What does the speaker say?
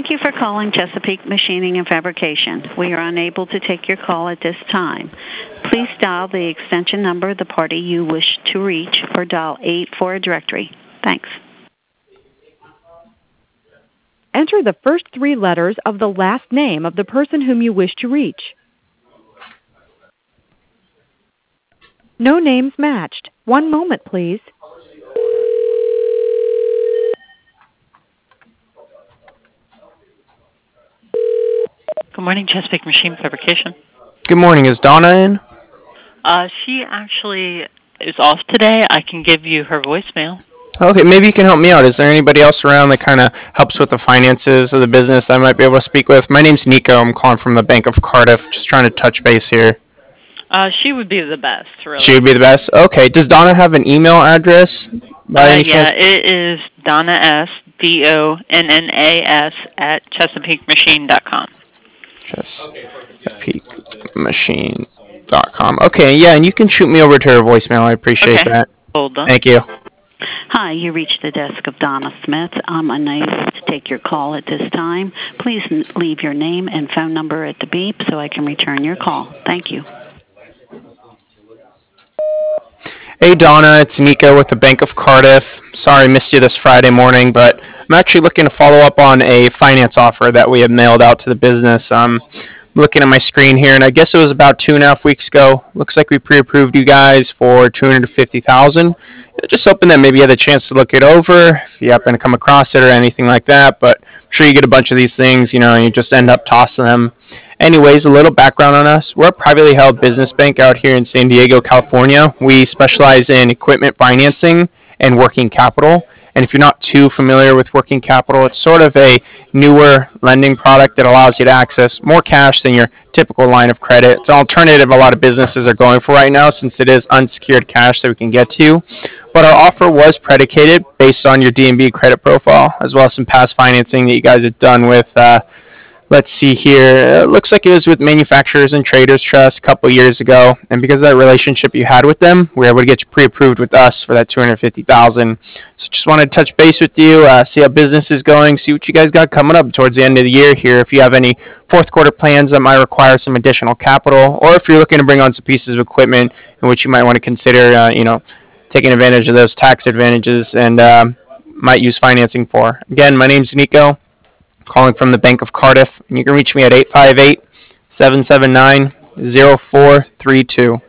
Thank you for calling Chesapeake Machining and Fabrication. We are unable to take your call at this time. Please dial the extension number of the party you wish to reach or dial 8 for a directory. Thanks. Enter the first 3 letters of the last name of the person whom you wish to reach. No names matched. One moment, please. Good morning, Chesapeake Machine Fabrication. Good morning. Is Donna in? She actually is off today. I can give you her voicemail. Okay, maybe you can help me out. Is there anybody else around that kind of helps with the finances of the business I might be able to speak with? My name's Nico. I'm calling from the Bank of Cardiff. Just trying to touch base here. She would be the best, really. She would be the best? Okay. Does Donna have an email address? Yeah, it is Donna S. DONNAS at ChesapeakeMachine.com. ChesapeakeMachine.com. Okay, yeah, and you can shoot me over to her voicemail. I appreciate that. Hold on. Thank you. Hi, you reached the desk of Donna Smith. I'm unable to take your call at this time. Please leave your name and phone number at the beep so I can return your call. Thank you. Hey, Donna, it's Nico with the Bank of Cardiff. Sorry I missed you this Friday morning, but I'm actually looking to follow up on a finance offer that we had mailed out to the business. I'm looking at my screen here, and I guess it was about 2.5 weeks ago. Looks like we pre-approved you guys for $250,000. Just hoping that maybe you had a chance to look it over, if you happen to come across it or anything like that, but I'm sure you get a bunch of these things, and you just end up tossing them. Anyways, a little background on us. We're a privately held business bank out here in San Diego, California. We specialize in equipment financing and working capital. And if you're not too familiar with working capital, it's sort of a newer lending product that allows you to access more cash than your typical line of credit. It's an alternative a lot of businesses are going for right now since it is unsecured cash that we can get to. But our offer was predicated based on your D&B credit profile, as well as some past financing that you guys have done with let's see here. It looks like it was with Manufacturers and Traders Trust a couple years ago, and because of that relationship you had with them, we were able to get you pre-approved with us for that $250,000. So just wanted to touch base with you, see how business is going, see what you guys got coming up towards the end of the year here. If you have any fourth quarter plans that might require some additional capital, or if you're looking to bring on some pieces of equipment in which you might want to consider, taking advantage of those tax advantages and might use financing for. Again, my name's Nico, calling from the Bank of Cardiff, and you can reach me at 858-779-0432.